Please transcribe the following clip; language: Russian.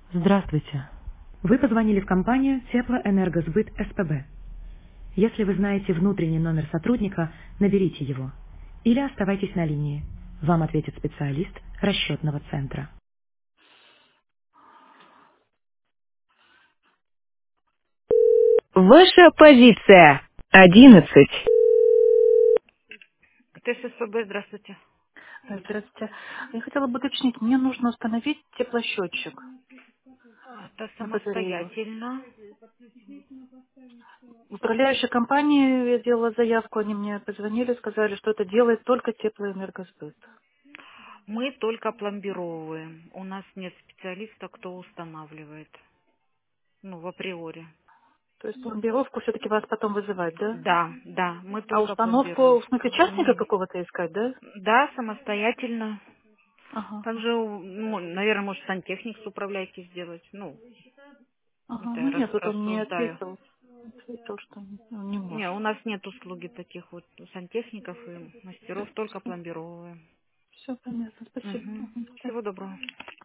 Здравствуйте. Вы позвонили в компанию Теплоэнергосбыт СПБ. Если вы знаете внутренний номер сотрудника, наберите его. Или оставайтесь на линии. Вам ответит специалист расчетного центра. Ваша позиция 11. ТССПБ, здравствуйте. Здравствуйте. Я хотела бы уточнить, мне нужно установить теплосчетчик Это на батарею. самостоятельно. В управляющей компании я делала заявку, они мне позвонили, сказали, что это делает только теплоэнергосбыт. Мы только пломбировываем. У нас нет специалиста, кто устанавливает. Ну, в априори. То есть пломбировку все-таки вас потом вызывать, да? Да, да, мы А только установку, в смысле, пломбировка. частника какого-то искать, да? Да, самостоятельно. Ага, Также, ну, наверное, может, сантехник с управляйки сделать. Ну, ага. это Ну я нет, вот он мне рассуждаю. ответил, что он не Не, может. у нас нет услуги таких вот сантехников и мастеров, только пломбировываем. Все понятно, спасибо. Мгм. Мгм, да. Всего доброго.